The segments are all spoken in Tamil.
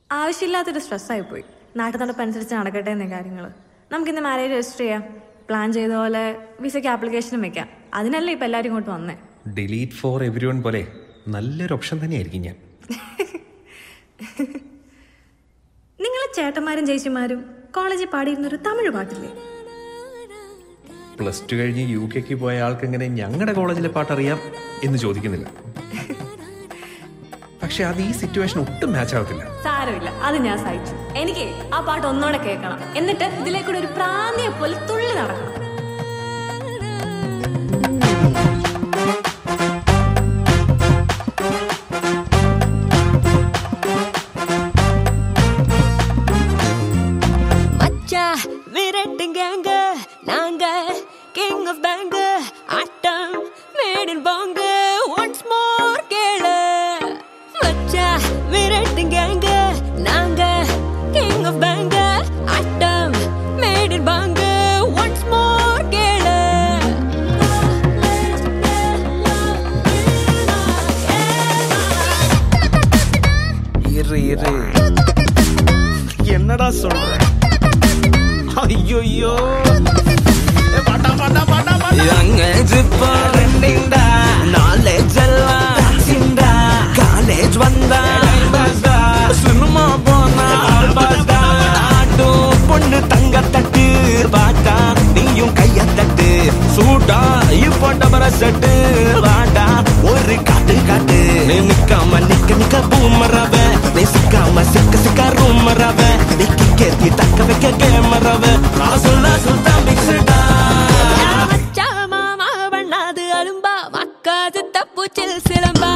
ആവശ്യമില്ലാത്തൊരു സ്ട്രെസ്സായിപ്പോയി. നാട്ടു നടപ്പനുസരിച്ച് നടക്കട്ടെ എന്നീ കാര്യങ്ങൾ. നമുക്കിന്ന് മാരേജ് രജിസ്റ്റർ ചെയ്യാം. പ്ലാൻ ചെയ്ത പോലെ വിസയ്ക്ക് ആപ്ലിക്കേഷനും വെക്കാം. അതിനല്ലേ ഇപ്പം എല്ലാവരും ഇങ്ങോട്ട് വന്നേ. ഡിലീറ്റ് ഫോർ എവരി വൺ പോലെ നല്ലൊരു ഓപ്ഷൻ തന്നെയായിരിക്കും ഞാൻ. നിങ്ങളെ ചേട്ടന്മാരും ചേച്ചിമാരും കോളേജിൽ പാടിയിരുന്നൊരു തമിഴ് പാട്ടില്ലേ? +2 കഴിഞ്ഞ് UK പോയ ആൾക്ക് എങ്ങനെ ഞങ്ങളുടെ കോളേജിലെ പാട്ടറിയാം എന്ന് ചോദിക്കുന്നില്ല. പക്ഷെ അത് ഈ സിറ്റുവേഷൻ ഒട്ടും മാച്ച് ആവത്തില്ല. സാരമില്ല, അത് ഞാൻ സഹിച്ചു. എനിക്ക് ആ പാട്ട് ഒന്നോടെ കേൾക്കണം. എന്നിട്ട് ഇതിലേക്കൂടെ ഒരു പ്രാണിയെ പോലെ തുള്ളി നടക്കണം. King of banger, atom made in bongo. Once more, kela. Macha, mirating ganga, nanga. King of banger, atom made in bongo. Once more, kela. இரு என்னடா சொல்ற? ஐயோ காலேஜ் வந்தா சினிமா போனா பொண்ணு தங்க தட்டு பாட்டா நீயும் கைய தட்டு சூட்டா இப்போ டபர செட்டு வாடா ஒரு காட்டு காட்டு நீ நிக்காம நிக்க பூமரவ நீ சிக்காம சிக்க ரூமரவ நீ கேத்தி தக்க வைக்க கேமரவ நான் சொல்ல சுல்தான் மிக்ஸ்டா சிலம்பா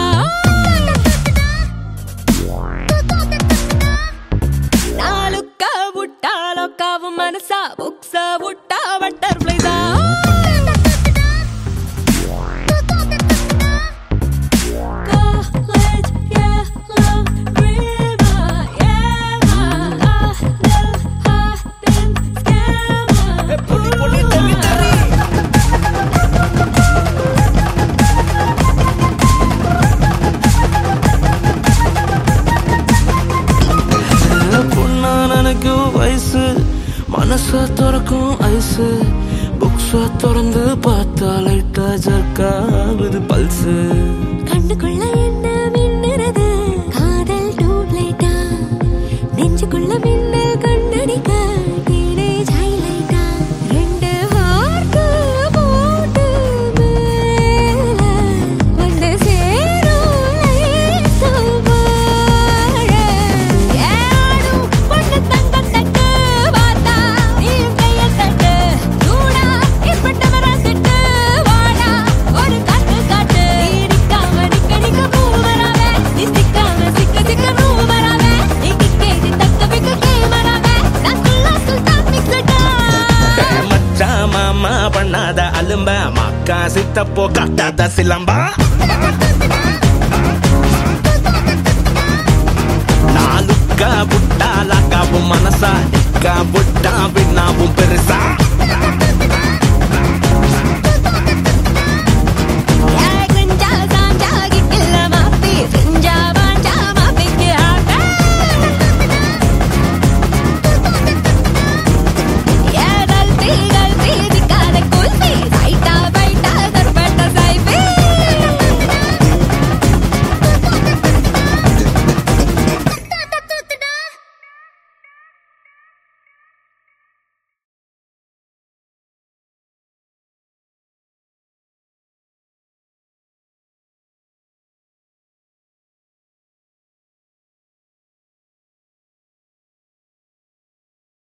நாலுக்கா புட்டா லோக்காவும் மனசா புக்ஸா புட்டா பட்டர்ஃப்ளைஸா மனச துறக்கும் ஐசு புக்ஸ திறந்து பார்த்தா லைட்டா ஜர்க்காகுது பல்சு கண்ணுக்குள்ள என்ன மின்னுறது காதல் டூப்லைட்டா நெஞ்சுக்குள்ள மின்னல் கண்ணடிக்க டீனேஜ் ஹைலைட்டா ரெண்டு ஹார்ட் போட்டு மேல வந்து சேரும் லைட்ஸ் வாழ ஏடும் பொண்ணு தங்க தட்டு வாடா நீ கைய தட்டு சூடா இப்பட்டவர செட்டு வாடா ஒரு காட்டு காட்டு நீடிக்காம நிக்க பூமராவே நீ சிக்காம சிக்க ரூமராவே நீ கேட்டி தக்க வைக்க கேமராவே நான் சுல்தான் மிக்ஸ்டா மச்சா மாமா பண்ணாத அலும்ப மக்கா சித்தப்போ காட்டாத சிலம்பா நாலுக்கா புட்டா லாக்காவும் மனசா நிக்கா புட்டா பின்னாவும் பெருசா